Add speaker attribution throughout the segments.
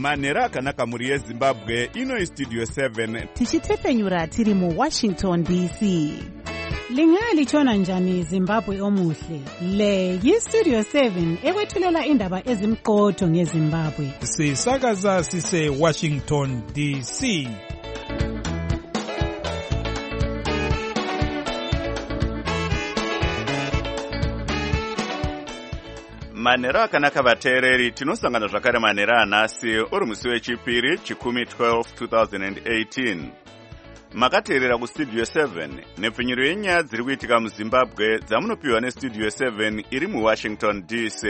Speaker 1: manhero akanaka mhuri yezimbabwe. Ino Studio 7
Speaker 2: tichitefenyura tiri muWashington DC. Lingalitshona njani Zimbabwe omuhle? Le yiStudio 7 ekwethulela indaba ezimqotho ngeZimbabwe.
Speaker 3: Sisakaza sise Washington DC.
Speaker 1: manhero akanaka vateereri. Tinosangana zvakare manhero anhasi uri musi wechipiri chikumi 12 2018. Makateerera kuStudio 7 nepfinyiro yenyaya dziri kuitika muZimbabwe dzamunopiwa neStudio 7 iri muWashington DC.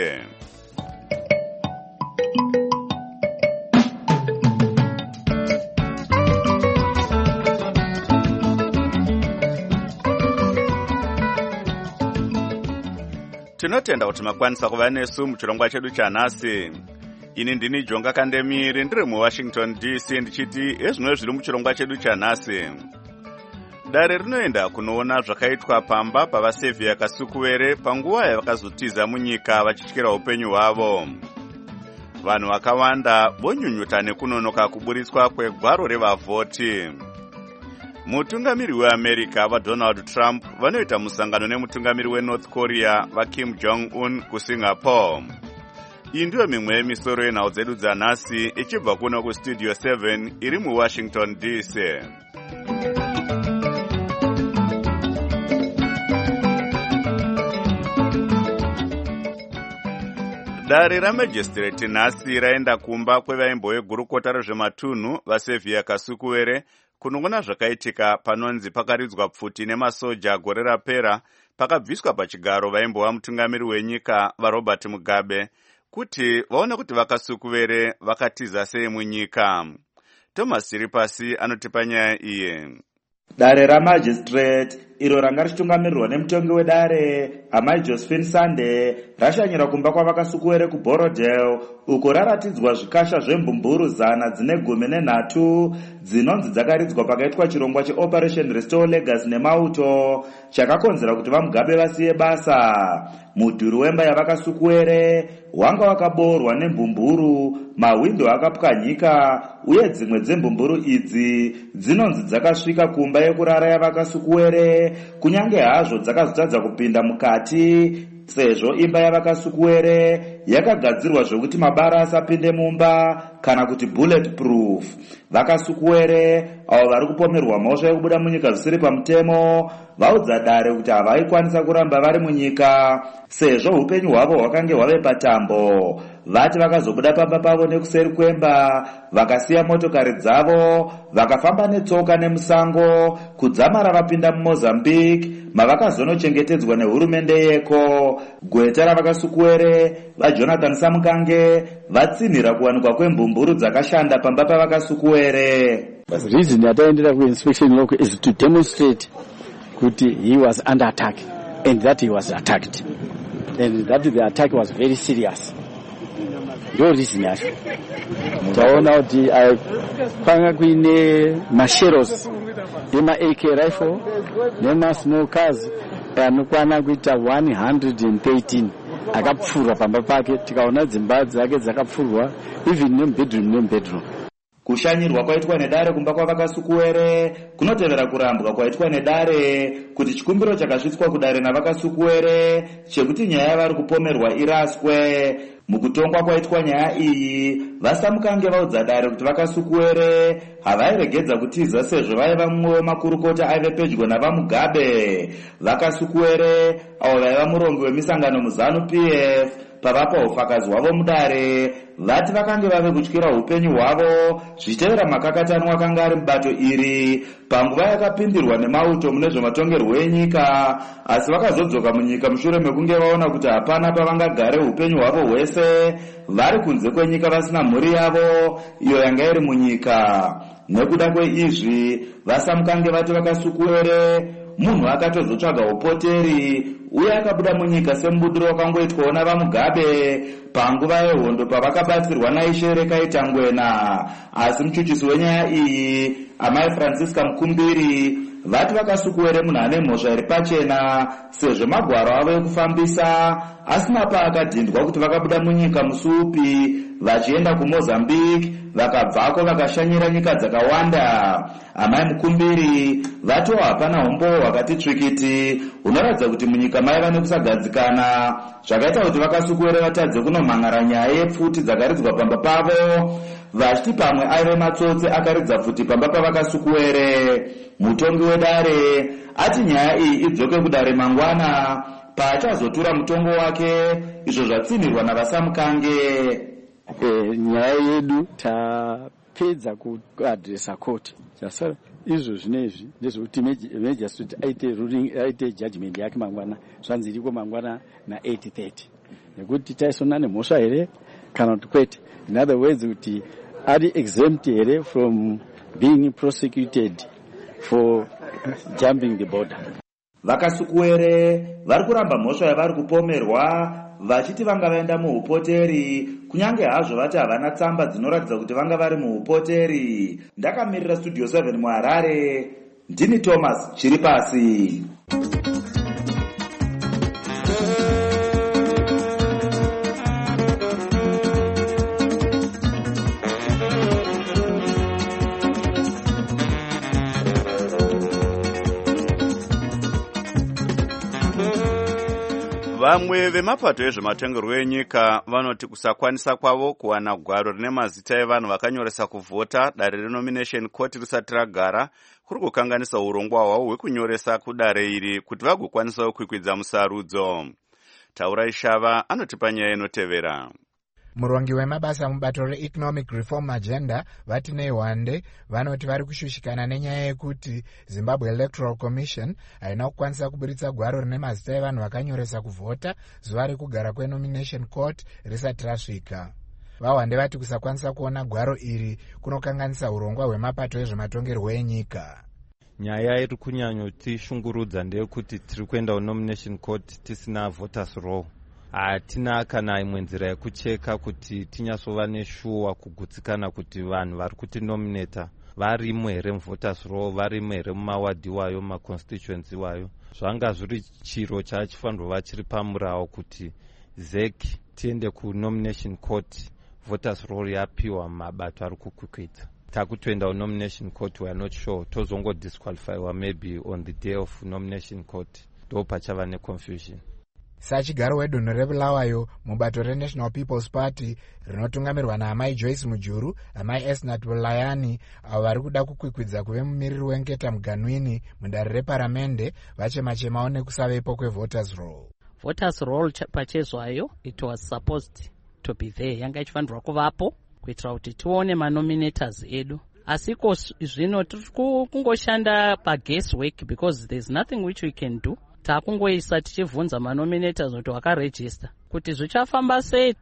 Speaker 1: Tinotenda kuti makwanisa kuva nesu muchirongwa chedu chanhasi. Ini ndini Jonga Kandemiri ndiri muWashington DC ndichiti ezvimwe zviri muchirongwa chedu chanhasi. Dare rinoenda kunoona zvakaitwa pamba pavasevhiya Kasukuwere panguva yavakazotiza munyika vachityira upenyu hwavo. Vanhu vakawanda vonyunyuta nekunonoka kuburitswa kwegwaro revavhoti. Mutungamiri weAmerica vaDonald Trump vanoita musangano nemutungamiri weNorth Korea vaKim Jong-un kuSingapore. Iyi ndiyo mimwe yemisoro yenhau dzedu dzanhasi ichibva kuno kuStudio 7 iri muWashington DC. Dare ramajistrate nhasi raenda kumba kwevaimbo vegurukota rezvematunhu vasevhiya Kasukuwere kunongona zvakaitika panonzi pakaridzwa pfuti nemasoja gore rapera pakabviswa pachigaro vaimbo vamutungamiri wenyika vaRobert Mugabe kuti vaone kuti vaKasukuwere vakatiza sei munyika. Thomas Siripasi anotipa nyaya iyi.
Speaker 4: Dare ramajistrate iro ranga richitungamirirwa nemutongi wedare Amai Josephine Sande rashanyira kumba kwavakasukuwere kuBorodale uko raratidzwa zvikasha zvembumburu 113 dzinonzi dzakaridzwa pakaitwa chirongwa cheOperation Restore Legacy nemauto chakakonzera kuti vaMugabe vasiye basa. Mudhuri wemba yavakasukuwere wanga wakaboorwa nembumburu, mahwindo akapwanyika uye dzimwe dzembumburu idzi dzinonzi dzakasvika kumba yekurara yavakasukuwere kunyange hazvo dzakazotadza kupinda mukati sezvo imba yavakasukuwere yakagadzirwa zvokuti mabara asapinde mumba kana kuti bulletproof. Vakasukuwere avo vari kupomerwa mhosva yekubuda munyika zvisiri pamutemo vaudza dare kuti havaikwanisa kuramba vari munyika sezvo upenyu hwavo hwakange hwave patambo. Vati vakazobuda pamba pavo nekuseri kwemba vakasiya motokari dzavo vakafamba netsoka nemusango kudzamara vapinda muMozambique mavakazonochengetedzwa nehurumende yeko. Gweta ravakasukuwere vaJonathan Samukange vatsinhira kuwanikwa kwembumburu dzakashanda pamba pavakasukuwere.
Speaker 5: The reason yataendera kuinspection local is to demonstrate kuti he was under attack and that he was attacked and that the attack was very serious. Ndo reason yacho. Taona kuti panga kuine mashells ema AK rifle nema small cars anokwana kuita 113 akapfurwa pamba pake. Tikaona dzimba dzake dzakapfurwa even nebedroom.
Speaker 4: Kushanyirwa kwaitwa nedare kumba kwavakasukuwere kunotevera kurambwa kwaitwa nedare kuti chikumbiro chakasvitswa kudare navakasukuwere chekuti nyaya yavari kupomerwa iraswe. Mukutongwa kwaitwa nyaya iyi vaSamukange vaudza dare kuti vakasukuwere havairegedza kutiza sezvo vaiva mumwe wemakurukota aive pedyo navaMugabe. Vakasukuwere avo vaiva murongi wemisangano muZANU-PF pavapa ufakazi hwavo mudare vati vakange vave kutyira upenyu hwavo zvichitevera makakatano akanga ari mubato iri panguva yakapindirwa nemauto mune zvematongerwo enyika, asi vakazodzoka munyika mushure mekunge vaona kuti hapana pavangagare upenyu hwavo hwese vari kunze kwenyika vasina mhuri yavo iyo yanga iri munyika. Nekuda kweizvi vaSamukange vati vakasukuwere munhu akatozotsvaga upoteri uye akabuda munyika semubudiro wakangoitwawo navaMugabe panguva yehondo pavakabatsirwa naIshe Rekaita Ngwena. Asi muchuchisi wenyaya iyi Amai Francisca Mukumbiri vati vakasukuwere munhu ane mhosva iri pachena sezvo magwaro avo ekufambisa asina paakadhindwa kuti vakabuda munyika musi upi vachienda kuMozambique, vakabvako vakashanyira nyika dzakawanda. Amai Mukumbiri vatova hapana umbo hwakati tsvikiti hunoratidza kuti munyika maiva nekusagadzikana, zvakaita kuti vakasukuwere vatadze kunomhan'ara nyaya yepfuti dzakaridzwa pamba pavo, vachiti pamwe aive matsotsi akaridza pfuti pamba pavakasukuwere. Mutongi wedare ati nyaya iyi idzoke kudare mangwana paachazotura mutongo wake, izvo zvatsimirwa navasamukange.
Speaker 5: Nyaya yedu tapedza kuadresa koti, chasara izvo zvinezvi ndezvekuti Majesty aite judgment yake mangwana, zvanzi iriko mangwana na 8:30, nekuti taisona nemhosva here kana kuti kwete. In other words, kuti ari exempt here from being prosecuted for jumping the border.
Speaker 4: Vakasukuwere vari kuramba mhosva yavari kupomerwa, vachiti vanga vaenda muhupoteri, kunyange hazvo vati havana tsamba dzinoratidza kuti vanga vari muhupoteri. Ndakamirira Studio 7 muHarare, ndini Thomas Chiripasi.
Speaker 1: Vamwe vemapato ezvematongerwo enyika vanoti kusakwanisa kwavo kuwana gwaro rine mazita evanhu vakanyoresa kuvhota dare renomination court risati ragara kuri kukanganisa urongwa hwavo hwekunyoresa kudare iri kuti vagokwanisawo kwikwidza musarudzo. Taurai Shava anotipa nyaya inotevera.
Speaker 6: Murongi wemabasa mubato reEconomic Reform Agenda Vatinei Wande vanoti vari kushushikana nenyaya yekuti Zimbabwe Electoral Commission haina kukwanisa kuburitsa gwaro rine mazita evanhu vakanyoresa kuvhota zuva rekugara kwenomination court risati rasvika. Vawande vati kusakwanisa kuona gwaro iri kunokanganisa urongwa hwemapato ezvematongerwo enyika.
Speaker 7: Nyaya iri kunyanyotishungurudza ndeyekuti tiri kuenda kunomination court tisina voters roll. Hatina kana imwe nzira yekucheka kuti tinyasova neshuwa kugutsikana kuti vanhu vari kutinominata varimo here muvoters roll, varimo here mumawadhi wayo, mumaconstituency wayo. Zvanga zviri chiro chachifanirwa chiri pamurawo kuti ZEC tiende kunomination court, voters roll yapiwa mabato ari kukwikwidza. Takutoenda kunomination court, we are not sure, tozongo disqualifywa maybe on the day of nomination court, ndo pachava neconfusion.
Speaker 6: Sachigaro wedunhu reBulawayo mubato reNational People's Party rinotungamirwa naamai Joyce Mujuru, amai Esnat Bulayani, avo vari kuda kukwikwidza kuve mumiriri weNketa Muganwini mudare reparamende, vachema-chemawo nekusavepo kwevoters roll.
Speaker 8: Voters roll pachezvayo, it was supposed to be there, yanga ichifanirwa kuvapo kuitira kuti tione manominators edu. Asiko zvino tiri kungoshanda paguesswork because there's nothing which we can do. Takungoisa tichivunza manominators kuti wakaregister kuti zvichafamba sei,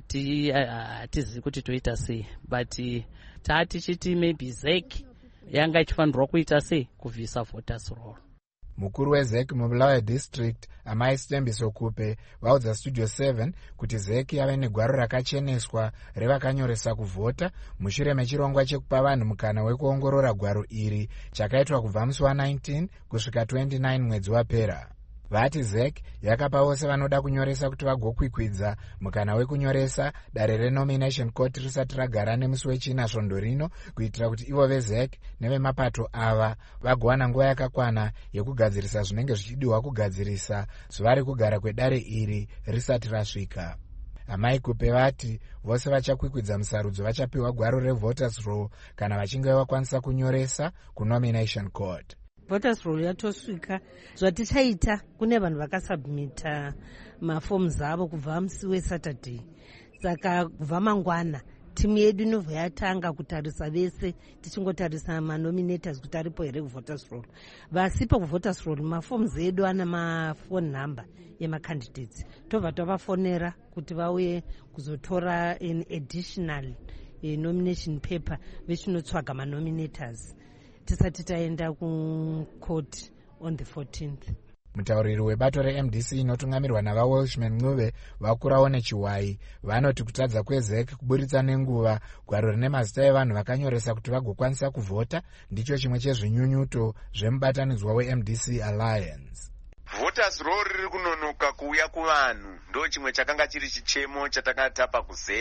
Speaker 8: hatizi kuti toita sei, but tatichiti maybe ZEC yanga ichifanirwa kuita sei kubvisa voters roll.
Speaker 6: Mukuru weZEC muBulawayo district amai Stembiso Kupe vaudza Studio 7 kuti ZEC yave negwaro rakacheneswa revakanyoresa kuvhota mushure mechirongwa chekupa vanhu mukana wekuongorora gwaro iri chakaitwa kubva musi wa19 kusvika 29 mwedzi wapera. Vati ZEC yakapa vose vanoda kunyoresa kuti vagokwikwidza mukana wekunyoresa dare renomination court risati ragara nemusi wechina svondo rino, kuitira kuti ivo veZEC nevemapato ava vagowana nguva yakakwana yekugadzirisa zvinenge zvichidiwa kugadzirisa zuva rekugara kwedare iri risati rasvika. Amai Kupe vati vose vachakwikwidza musarudzo vachapiwa gwaro revoters roll kana vachinge vakwanisa kunyoresa kunomination court.
Speaker 9: Voters roll yatosvika, zvatichaita kune vanhu vakasubmita maforms avo kubva musi weSaturday. Saka kubva mangwana timu yedu inobva yatanga kutarisa vese, tichingotarisa manominators kuti aripo here kuvoters roll. Vasipo kuvoters roll maforms edu ana mafone number yemacandidates. Tobva tavafonera kuti vauye kuzotora an additional nomination paper vechinotsvaga manominators tisati taenda kucourt on the 14th.
Speaker 6: Mutauriri webato reMDC inotungamirwa navaWelshman Ncube vakurawo nechiwai vanoti kutadza kweZEC kuburitsa nenguva gwaro rine mazita evanhu vakanyoresa kuti vagokwanisa kuvhota ndicho chimwe chezvinyunyuto zvemubatanidzwa weMDC Alliance.
Speaker 10: Voters roll riri kunonoka kuuya kuvanhu, ndo chimwe chakanga chiri chichemo chatakatapa kuZEC kuti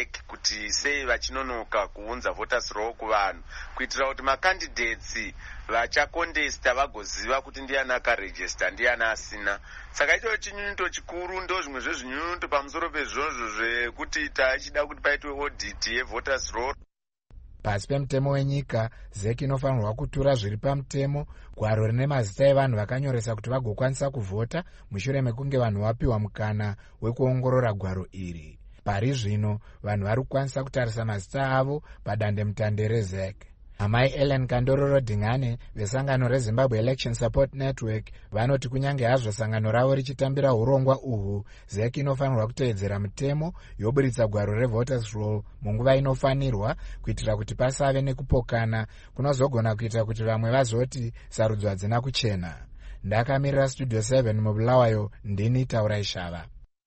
Speaker 10: kuti sei vachinonoka kuunza voters roll kuvanhu kuitira kuti macandidates vachakondesta vagoziva kuti ndiani akaregister ndiani asina. Saka icho chinyunyuto chikuru ndo zvimwe zvezvinyunyuto pamusoro pezvozvo zvekuti tachida kuti paitwe audit yevoters roll.
Speaker 6: Pasi pemutemo wenyika, ZEC inofanirwa kutura zviri pamutemo gwaro rine mazita evanhu vakanyoresa kuti vagokwanisa kuvhota mushure mekunge vanhu vapiwa mukana wekuongorora gwaro iri. Pari zvino vanhu vari kukwanisa kutarisa mazita avo padandemutande reZEC. Amai Ellen Kandororo Dingane vesangano reZimbabwe Election Support Network vanoti kunyange hazvo sangano ravo richitambira urongwa uhu, ZEC inofanirwa kuteedzera mutemo yoburitsa gwaro revoters roll munguva inofanirwa kuitira kuti pasave nekupokana kunozogona kuita kuti vamwe vazoti sarudzo hadzina kuchena. Ndakamirira Studio 7 muBulawayo, ndini Taurai Shava.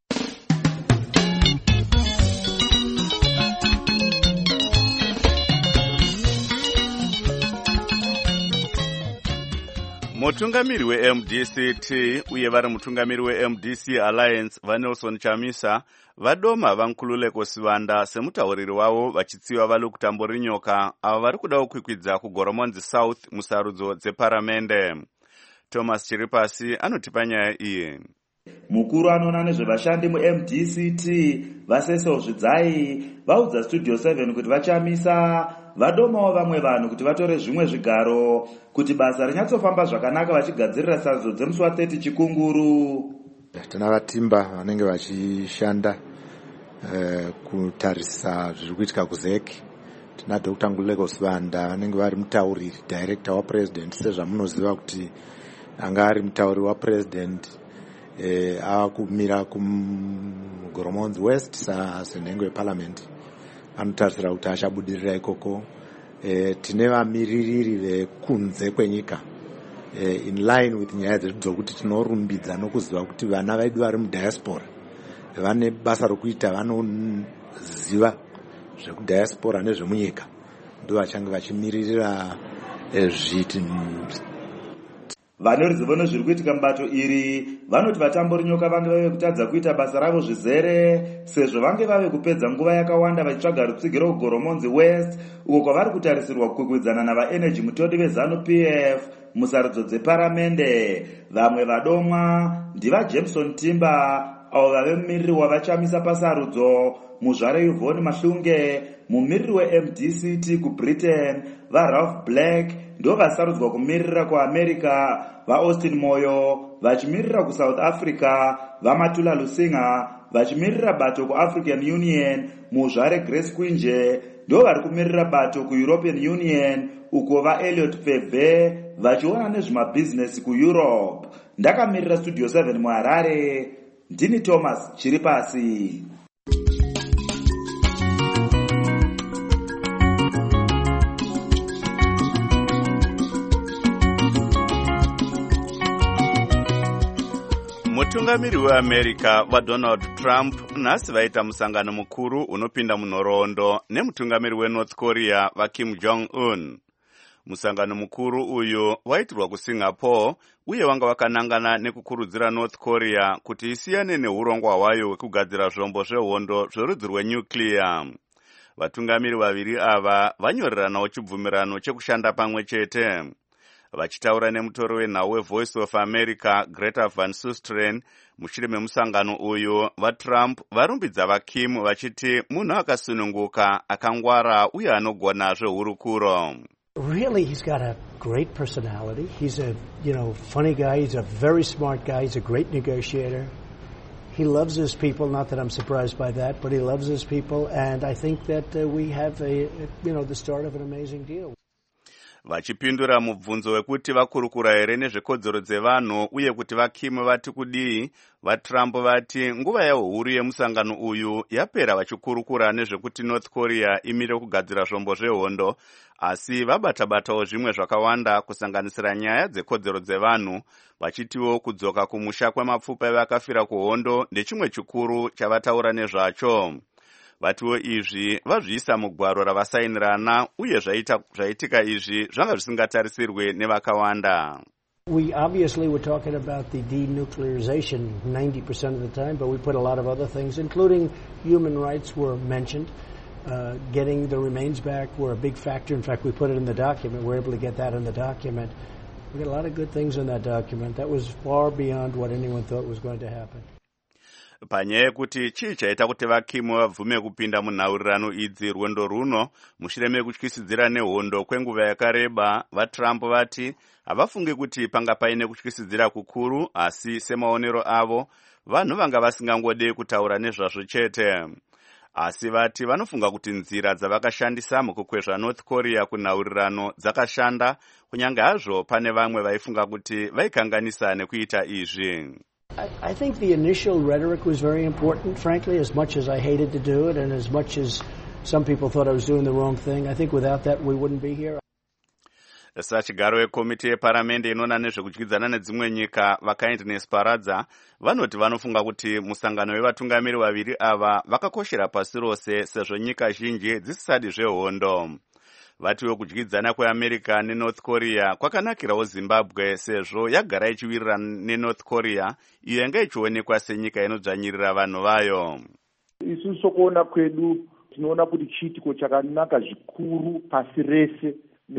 Speaker 1: Mutungamiri weMDCT uye vari mutungamiri weMDC Alliance vaNelson Chamisa vadoma vankululeko Sivanda semutauriri wavo vachitsiva vali kutamborinyoka ava vari kuda kukwikwidza kuGoromonzi South musarudzo dzeparamende. Thomas Chiripasi anotipa nyaya iyi.
Speaker 4: Mukuru anoona nezvevashandi muMDCT Vaseso Zvidzai vaudza Studio 7 kuti vachamisa vadomawo vamwe vanhu kuti vatore zvimwe zvigaro kuti basa rinyatsofamba zvakanaka vachigadzirira sarudzo dzemusi wa30 Chikunguru.
Speaker 11: Tana vatimba vanenge vachishanda kutarisa zviri kuitika kuZEC. Tina Dr. Ngululeko Sivanda vanenge vari mutauriri director wapresident sezvamunoziva kuti anga ari mutauri wapresident ava kumira kuGoromonzi West senhengo yeparliament. Anotarisira kuti achabudirira ikoko. Tine vamiririri vekunze kwenyika in line with nyaya dzedu dzokuti tinorumbidza nokuziva kuti vana vedu vari mudiaspora vane basa rokuita, vanoziva zvekudiaspora nezvemunyika, ndo vachange vachimiririra
Speaker 4: vane ruzivo nezviri kuitika mubato iri vanoti vatamborinyoka vange vave kutadza kuita basa ravo zvizere sezvo vange vave kupedza nguva yakawanda vachitsvaga rutsigiro kuGoromonzi West uko kwavari kutarisirwa kukwikwidza navaenergy mutodi vezanu PF musarudzo dzeparamende. Vamwe vadomwa ndiva Jameson Timba avo vave mumiriri wavachamisa pasarudzo, muzvare Yvonne Mahlunge mumiriri weMDCT kuBritain, vaRalph Black ndo vasarudzwa kumirira kuAmerica, vaAustin Moyo vachimirira kuSouth Africa, vaMatula Lusinga vachimirira bato kuAfrican Union, muzvare Grace Kwinje ndo vari kumirira bato kuEuropean Union, uko vaEliot Feve vachiona nezvemabhizinesi kuEurope. Ndakamirira Studio 7 muHarare, ndini Thomas Chiripasi.
Speaker 1: Mutungamiri weAmerica vaDonald Trump nhasi vaita musangano mukuru unopinda munhoroondo nemutungamiri weNorth Korea vaKim Jong-un. Musangano mukuru uyu waitirwa kuSingapore uye wanga wakanangana nekukurudzira North Korea kuti isiyane neurongwa hwayo hwekugadzira zvombo zvehondo zverudzi rwenyuclear. Vatungamiri vaviri ava vanyoreranawo chibvumirano chekushanda pamwe chete. Vachitaura nemutori wenhau weVoice of America Greta Van Susteren mushure memusangano uyu, vaTrump varumbidza vaKim vachiti munhu akasununguka, akangwara uye anogona zvehurukuro.
Speaker 12: Really, he's got a great personality. He's a, funny guy. He's a very smart guy. He's a great negotiator. He loves his people. Not that I'm surprised by that, but he loves his people. And I think that we have the start of an amazing deal.
Speaker 1: Vachipindura mubvunzo wekuti vakurukura here nezvekodzero dzevanhu uye kuti vaKim vati kudii, vaTrump vati nguva yawo huru yemusangano uyu yapera vachikurukura nezvekuti North Korea imire kugadzira zvombo zvehondo, asi vabata-batawo zvimwe zvakawanda kusanganisira nyaya dzekodzero dzevanhu, vachitiwo kudzoka kumusha kwemapfupa evakafira kuhondo ndechimwe chikuru chavataura nezvacho. Vatiwo izvi vazviisa mugwaro ravasainirana uye zvaitika izvi zvanga zvisingatarisirwe nevakawanda.
Speaker 12: We obviously were talking about the denuclearization 90% of the time, but we put a lot of other things, including human rights, were mentioned. getting the remains back were a big factor. In fact, we put it in the document. We're able to get that in the document. We got a lot of good things in that document. That was far beyond what anyone thought was going to happen.
Speaker 1: Panyaya yekuti chii chaita kuti vakimu vabvume kupinda munhaurirano idzi rwendo runo mushure mekutyisidzira nehondo kwenguva yakareba, vaTrump vati havafungi kuti panga paine kutyisidzira kukuru, asi semaonero avo vanhu vanga vasingangode kutaura nezvazvo chete. Asi vati vanofunga kuti nzira dzavakashandisa mukukwezva North Korea kunhaurirano dzakashanda, kunyange hazvo pane vamwe vaifunga kuti vaikanganisa nekuita izvi.
Speaker 12: I think the initial rhetoric was very important, frankly, as much as I hated to do it and as much as some people thought I was doing the wrong thing. I think without that we wouldn't be here.
Speaker 1: Sachigaro wekomiti yeparamende inoona nezvekudyidzana nedzimwe nyika vaKindness Paradza vanoti vanofunga kuti musangano wevatungamiri vaviri ava vakakoshera pasi rose sezvo nyika zhinji dzisisadi zvehondo. Vatiwo kudyidzana kweAmerica neNorth Korea kwakanakirawo Zimbabwe sezvo yagara ichiwirira neNorth Korea iyo yanga ichionekwa senyika inodzvanyirira vanhu vayo.
Speaker 13: Isusu sokuona kwedu tinoona kuti chiitiko chakanaka zvikuru pasi rese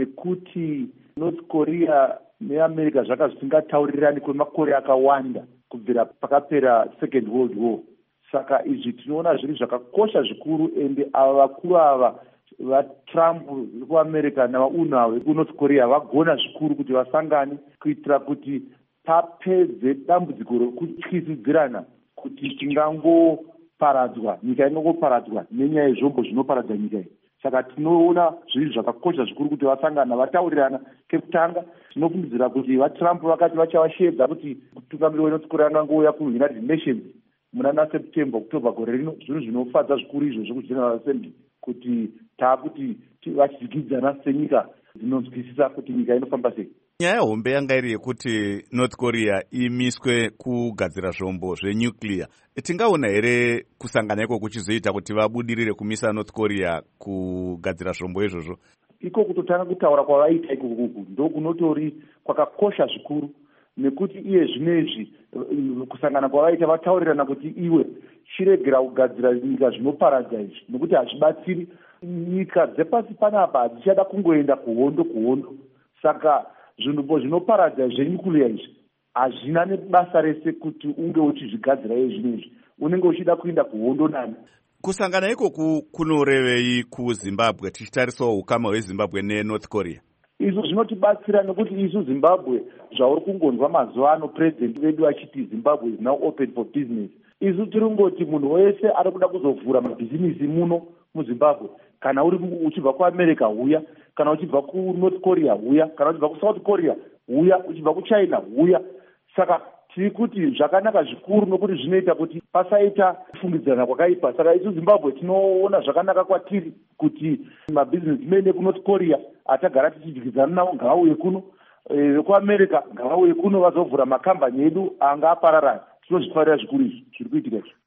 Speaker 13: nekuti North Korea neAmerica zvaka zvisingatauririrani kwemakore akawanda kubvira pakapera Second World War. Saka izvi tinoona zviri zvakakosha zvikuru, ende ava vakuru ava vaTrump vekuAmerica navaUNA vekuNorth Korea vagona zvikuru kuti vasangane kuitira kuti papedze dambudziko rokutyisidzirana kuti tingangoparadzwa, nyika ingangoparadzwa nenyaya yezvombo zvinoparadza nyika iyi. Saka tinoona zviri zvakakosha zvikuru kuti vasangana vataurirana. Kekutanga tinofungidzira kuti vaTrump vakati vachavashedza kuti mutungamiri weNorth Korea angangouya kuUnited Nations muna September October gore rino. Zvinhu zvinofadza zvikuru izvo zvekuGeneral Assembly kuti taakuti vachidyidzana senyika dzinonzwisisa kuti nyika inofamba sei.
Speaker 1: Nyaya hombe yanga iri yekuti North Korea imiswe kugadzira zvombo zvenuclear. Tingaona here kusangana iko kuchizoita kuti vabudirire kumisa North Korea kugadzira zvombo izvozvo?
Speaker 13: Iko kutotanga kutaura kwavaita ikokuku ndokunotori kwakakosha zvikuru, nekuti iye zvinezvi kusangana kwavaita vataurirana kuti iwe chiregera kugadzira nyika zvinoparadza izvi, nekuti hazvibatsiri. Nyika dzepasi panapa hadzichada kungoenda kuhondo. Saka zvinhu zvinoparadza zvenuclear izvi hazvina nebasa rese kuti unge uchizvigadzira iye zvinezvi, unenge uchida kuenda kuhondo nani.
Speaker 1: Kusangana ikoku kunorevei kuZimbabwe tichitarisawo ukama hweZimbabwe neNorth Korea?
Speaker 13: Izvo zvinotibatsira nekuti isu Zimbabwe zvauri kungonzwa mazuva ano president wedu achiti Zimbabwe is now open for business. Isu tiri kungoti munhu wese ari kuda kuzovhura mabhizinisi muno muZimbabwe, kana uri uchibva kuAmerica huya, kana uchibva kuNorth Korea huya, kana uchibva kuSouth Korea huya, uchibva kuChina huya. Saka tiri kuti zvakanaka zvikuru nokuti zvinoita kuti pasaita kufungidzana kwakaipa. Saka isu Zimbabwe tinoona zvakanaka kwatiri kuti mabhizinismeni ekuNorth Korea atagara tichidyidzana navo ngavauye kuno, vekuAmerica ngavauye kuno vazovhura makambani edu anga apararana. Tinozvifarira zvikuru izvi zviri kuitika izvi.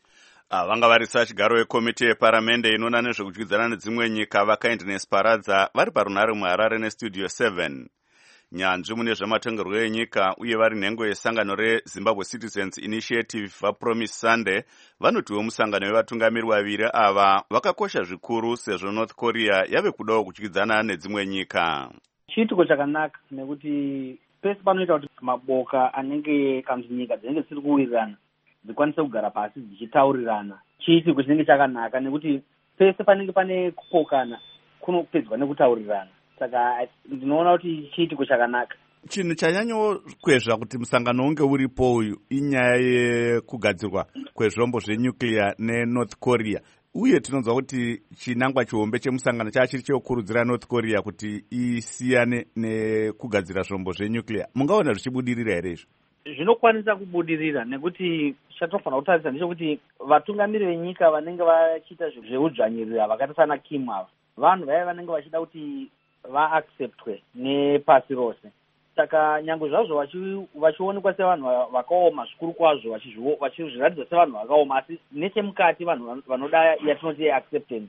Speaker 1: Vanga vari sachigaro wekomiti yeparamende inoona nezvekudyidzana nedzimwe nyika vaKindness Paradza vari parunhare muHarare neStudio 7. Nyanzvi mune zvematongerwo enyika uye vari nhengo yesangano reZimbabwe Citizens Initiative vaPromise Sunday vanotiwo musangano wevatungamiri vaviri ava vakakosha zvikuru sezvo North Korea yave kudawo kudyidzana nedzimwe nyika.
Speaker 14: Chiitiko chakanaka nekuti pese panoita kuti maboka anenge kanzi nyika dzinenge dzisiri kuwirirana dzikwanise kugara pasi dzichitaurirana, chiitiko chinenge chakanaka nekuti pese panenge pane kupokana kunopedzwa nekutaurirana. Saka ndinoona kuti chiitiko chakanaka.
Speaker 1: Chinhu chanyanyokwezva kuti musangano unge uripo uyu inyaya yekugadzirwa kwezvombo zvenuclear neNorth Korea, uye tinonzwa kuti chinangwa chihombe chemusangano chachiri chekukurudzira North Korea kuti isiyane nekugadzira zvombo zvenuclear. Mungaona zvichibudirira here izvo?
Speaker 14: Zvinokwanisa kubudirira nekuti chatinofanira kutarisa ndechekuti vatungamiri venyika vanenge vachiita zveudzvanyirira vakaita sana Kim ava vanhu vaya vanenge vachida kuti vaacceptwe nepasi rose. Saka nyange zvazvo vachionekwa sevanhu vakaoma zvikuru kwazvo, vachizviratidza sevanhu vakaoma, asi nechemukati vanhu vanoda yatinoti acceptance.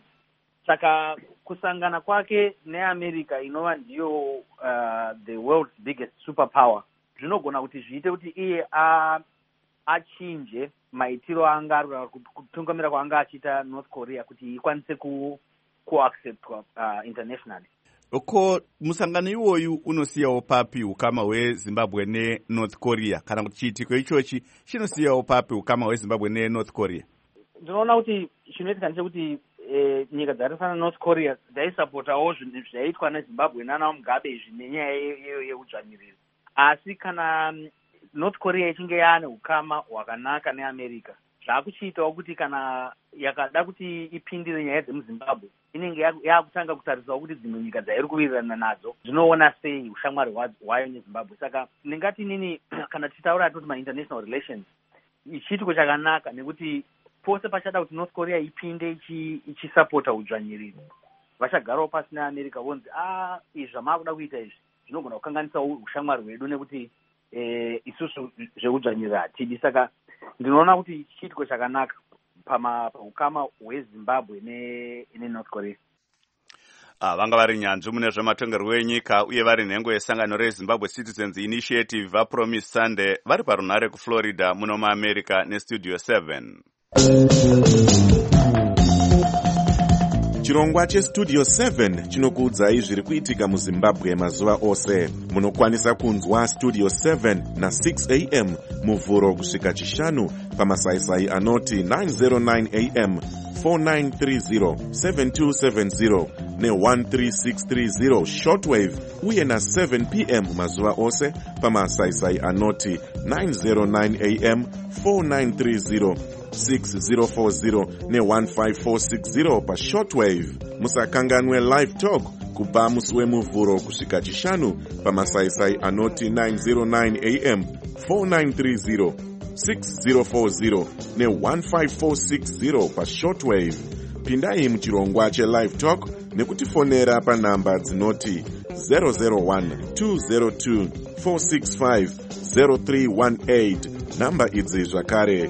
Speaker 14: Saka kusangana kwake neAmerica inova ndiyo the world's biggest superpower zvinogona kuti zviite kuti iye achinje maitiro anga ari kutungamira kwaanga achiita North Korea kuti ikwanise kuacceptwa internationally.
Speaker 1: Uko musangano iwoyu unosiyawo papi ukama hweZimbabwe neNorth Korea, kana kuti chiitiko ichochi chinosiyawo papi ukama hweZimbabwe neNorth Korea?
Speaker 14: Ndinoona kuti chinoitika ndechekuti nyika dzakafanana North Korea dzaisapotawo zvinhu zvaiitwa neZimbabwe nana Mugabe izvi nenyaya yeudzvanyiriri, asi kana North Korea ichinge yaane ukama hwakanaka neAmerica, zvaakuchiitawo kuti kana yakada kuti ipindire nyaya dzemuZimbabwe inenge yaakutanga kutarisawo kuti dzimwe nyika dzairi kuwirirana nadzo dzinoona sei ushamwari hwayo neZimbabwe. Saka ndingati inini kana tichitaura toti ma-international relations ichiitiko chakanaka, nekuti pose pachada kuti North Korea ipinde ichisapota udzvanyiriri, vachagarawo pasi neAmerica vonzi izvi zvamaakuda kuita izvi zvinogona kukanganisawo ushamwari hwedu, nekuti isusu zveudzvanyiriri hatidi. Saka ndinoona kuti chiitiko chakanaka paukama hweZimbabwe neNorth Korea.
Speaker 1: Vanga vari nyanzvi mune zvematongerwo enyika uye vari nhengo yesangano reZimbabwe Citizens Initiative vaPromise Sunday vari parunhare kuFlorida muno muAmerica neStudio 7.
Speaker 15: Chirongwa cheStudio 7 chinokuudzai zviri kuitika muZimbabwe mazuva ose. Munokwanisa kunzwa Studio 7 na 6 am muvhuro kusvika chishanu pamasaisai anoti 909 am, 4930, 7270 ne13630 shortwave uye na 7 pm mazuva ose pamasaisai anoti 909 am, 4930, 6040 ne15460 pa shortwave. Musakanganwe live talk kubva musi wemuvhuro kusvika chishanu pamasaisai anoti 909 am, 4930, 6040 ne15460 pa shortwave. Pindai muchirongwa chelive talk nekutifonera panhamba dzinoti 001-202-465-0318. Namba idzi zvakare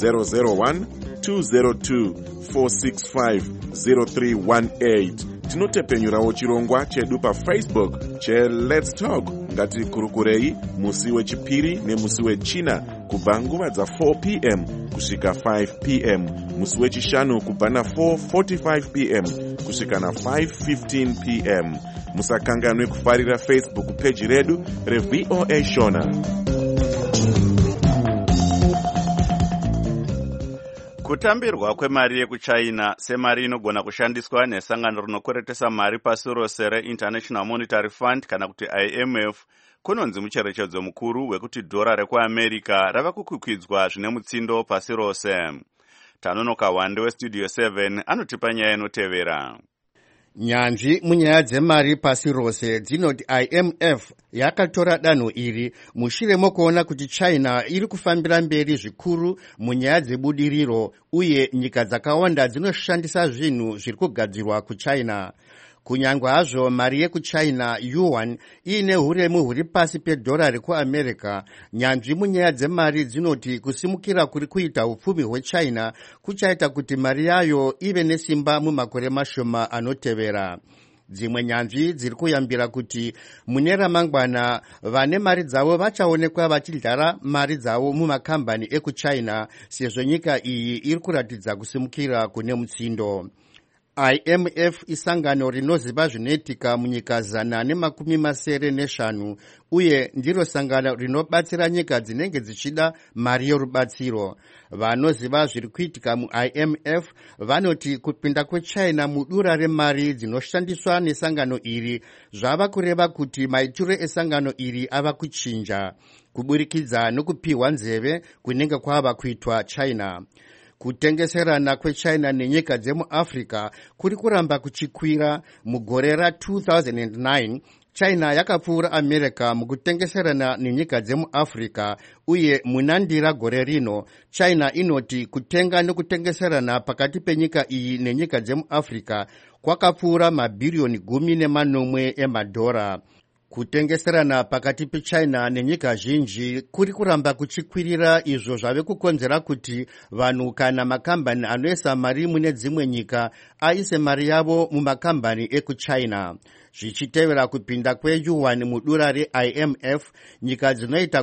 Speaker 15: 001-202-465-0318. Tinotepenyurawo chirongwa chedu paFacebook cheLet's Talk. Ngatikurukurei musi wechipiri nemusi wechina kubva nguva dza4 pm kusvika 5 pm, musi wechishanu kubva na4:45 pm kusvika na5:15 pm. Musakanganwe kufarira Facebook page redu reVOA Shona.
Speaker 1: Kutambirwa kwemari yekuChina semari inogona kushandiswa nesangano rinokweretesa mari pasi rose reInternational Monetary Fund kana kuti IMF kunonzi mucherechedzo mukuru wekuti dhora rekuAmerica rava kukwikwidza zvine mutsindo pasi rose. Tanonoka Wande weStudio 7 anotipa nyaya inotevera.
Speaker 16: Nyanzvi munyaya dzemari pasi rose dzinoti IMF yakatora danho iri mushure mokuona kuti China iri kufambira mberi zvikuru munyaya dzebudiriro uye nyika dzakawanda dzinoshandisa zvinhu zviri kugadzirwa kuChina. Kunyangwe hazvo mari yekuChina yuan iine huremu huri pasi pedhora rekuAmerica, nyanzvi munyaya dzemari dzinoti kusimukira kuri kuita upfumi hweChina kuchaita kuti mari yayo ive nesimba mumakore mashoma anotevera. Dzimwe nyanzvi dziri kuyambira kuti mune ramangwana vane mari dzavo vachaonekwa vachidyara mari dzavo mumakambani ekuChina sezvo nyika iyi iri kuratidza kusimukira kune mutsindo. IMF isangano rinoziva zvinoitika munyika 175 uye ndiro sangano rinobatsira nyika dzinenge dzichida mari yorubatsiro. Vanoziva zviri kuitika muIMF vanoti kupinda kweChina mudura remari dzinoshandiswa nesangano iri zvava kureva kuti maitiro esangano iri ava kuchinja kuburikidza nokupiwa nzeve kunenge kwava kuitwa China. Kutengeserana kweChina nenyika dzemuAfrica kuri kuramba kuchikwira. Mugore ra2009 China yakapfuura America mukutengeserana nenyika dzemuAfrica uye munandira gore rino China inoti kutenga nokutengeserana pakati penyika iyi nenyika dzemuAfrica kwakapfuura mabhiriyoni 10 emadhora. Kutengeserana pakati peChina nenyika zhinji kuri kuramba kuchikwirira, izvo zvave kukonzera kuti vanhu kana makambani anoisa mari mune dzimwe nyika aise mari yavo mumakambani ekuChina. zvichitevera kupinda kweyuan mudura reIMF. Nyika dzinoita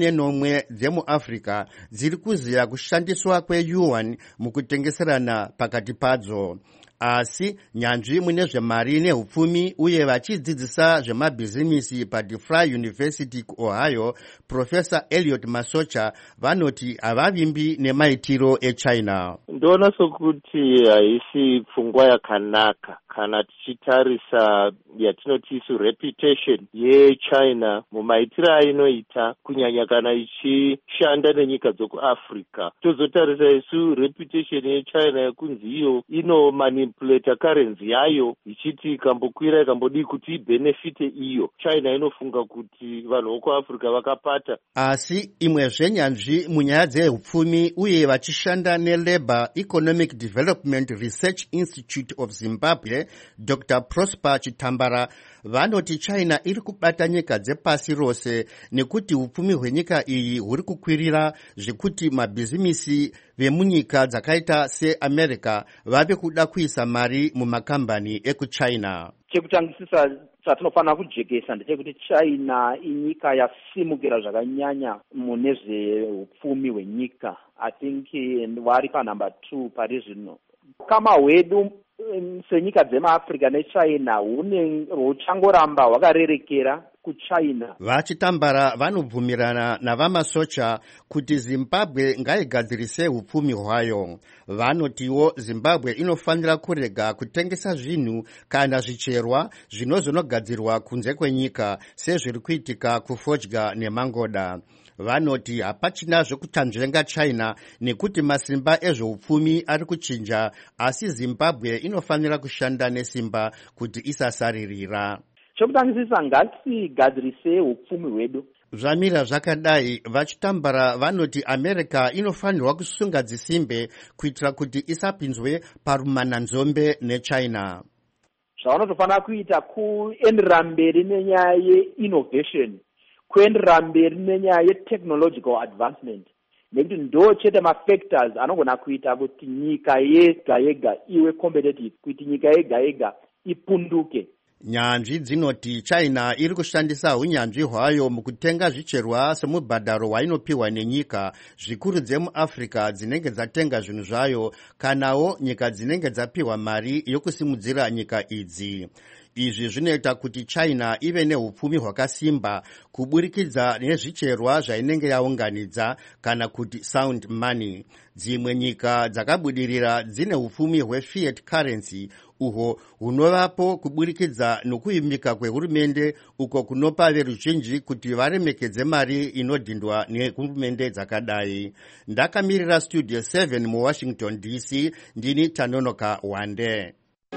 Speaker 16: 14 dzemuafrica dziri kuziya kushandiswa kweyuan mukutengeserana pakati padzo. Asi nyanzvi mune zvemari nehupfumi uye vachidzidzisa zvemabhizimisi paDeFry University kuOhio, Profesa Elliot Masocha vanoti havavimbi nemaitiro eChina.
Speaker 17: Ndoona sokuti haisi pfungwa yakanaka kana tichitarisa yatinoti isu reputation yeChina mumaitiro ainoita, kunyanya kana ichishanda nenyika dzekuAfrica. Tozotarisa isu reputation yeChina yekunzi iyo inomanipulata currency yayo ichiti ikambokwira ikambodii kuti ibhenefite iyo. China inofunga kuti vanhu vekuAfrica vakapata.
Speaker 16: Asi imwezve nyanzvi munyaya dzehupfumi uye vachishanda neLabour Economic Development Research Institute of Zimbabwe, Dr. Prosper Chitambara vanoti China iri kubata nyika dzepasi rose nekuti hupfumi hwenyika iyi huri kukwirira zvekuti mabhizimisi vemunyika dzakaita seAmerica vave kuda kuisa mari mumakambani ekuChina.
Speaker 18: Chekutangisisa chatinofanira kujekesa ndechekuti China inyika yasimukira zvakanyanya mune zveupfumi hwenyika. I think vari panumber 2 pari zvino. Kama hwedu senyika dzemaAfrica neChina huchangoramba hwakarerekera kuChina.
Speaker 16: Vachitambara vanobvumirana navamasocha kuti Zimbabwe ngaigadzirise hupfumi hwayo. Vanotiwo Zimbabwe inofanira kurega kutengesa zvinhu kana zvicherwa zvinozonogadzirwa kunze kwenyika sezviri kuitika kufodya nemangoda. Vanoti hapachina zvekutanzvenga China nekuti masimba ezveupfumi ari kuchinja, asi Zimbabwe inofanira kushanda nesimba kuti isasaririra.
Speaker 18: Chokutangisisa ngatigadzirise hupfumi hwedu.
Speaker 16: Zvamira zvakadai, Vachitambara vanoti America inofanirwa kusunga dzisimbe kuitira kuti isapinzwe parumananzombe neChina.
Speaker 18: Zvavanotofanira kuita kuenderera mberi nenyaya yeinnovation, kuenderera mberi nenyaya yetechnological advancement, nekuti ndo chete mafactors anogona kuita kuti nyika yega yega iwe competitive, kuti nyika yega yega ipunduke.
Speaker 16: Nyanzvi dzinoti China iri kushandisa hunyanzvi hwayo mukutenga zvicherwa semubhadharo wainopiwa nenyika zvikuru dzemuAfrica dzinenge dzatenga zvinhu zvayo, kanawo nyika dzinenge dzapiwa mari yokusimudzira nyika idzi. Izvi zvinoita kuti China ive nehupfumi hwakasimba kuburikidza nezvicherwa zvainenge yaunganidza kana kuti sound money. Dzimwe nyika dzakabudirira dzine hupfumi hwefiat currency uhwo hunovapo kuburikidza nokuimika kwehurumende uko kunopa veruzhinji kuti varemekedze mari inodhindwa nehurumende dzakadai. Ndakamirira Studio 7 muWashington DC, ndini Tanonoka Wande.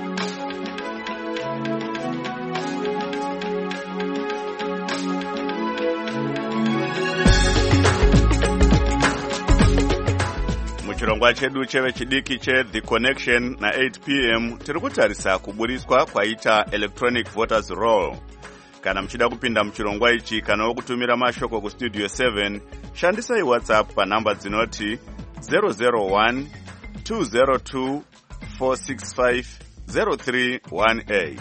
Speaker 1: Muchirongwa chedu chevechidiki The Connection na 8 p.m. tiri kutarisa kuburiswa kwaita electronic voters roll. Kana mchida kupinda muchirongwa ichi kana kutumira mashoko ku Studio 7, shandisai WhatsApp pa namba dzinoti 001 202 465 0318.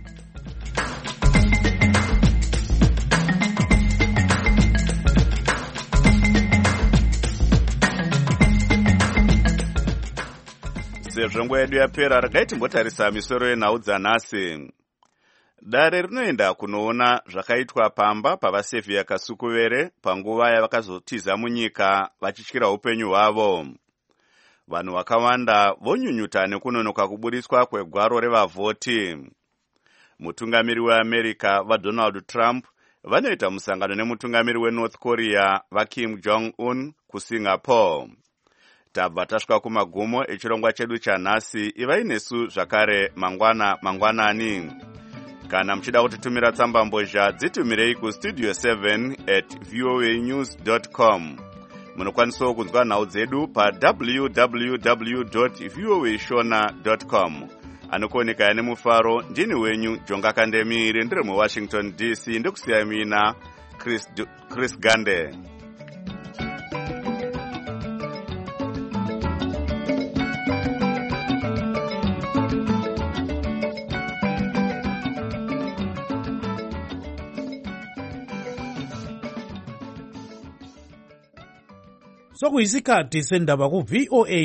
Speaker 1: Sezvo nguva yedu yapera, regai timbotarisa misoro yenhau dzanhasi. Dare rinoenda kunoona zvakaitwa pamba pavasevhi Kasukuvere panguva yavakazotiza munyika vachityira upenyu hwavo. Vanhu vakawanda vonyunyuta nekunonoka kuburiswa kwegwaro revavhoti. Mutungamiri weAmerica vaDonald Trump vanoita musangano nemutungamiri weNorth Korea vaKim Jong-un kuSingapore. Tabva tasvika kumagumo echirongwa chedu chanhasi. Ivai nesu zvakare mangwanani. Kana muchida kutitumira tsamba mbozha dzitumirei ku studio7@voanews.com. Munokwanisawo kunzwa nhau dzedu pa www.voashona.com. Anokuoneka ane mufaro, ndini wenyu Jonga Kandemire, ndiri muWashington DC, ndokusiyai mina Chris Gande.
Speaker 3: sokuyisikhathi sendaba ku-VOA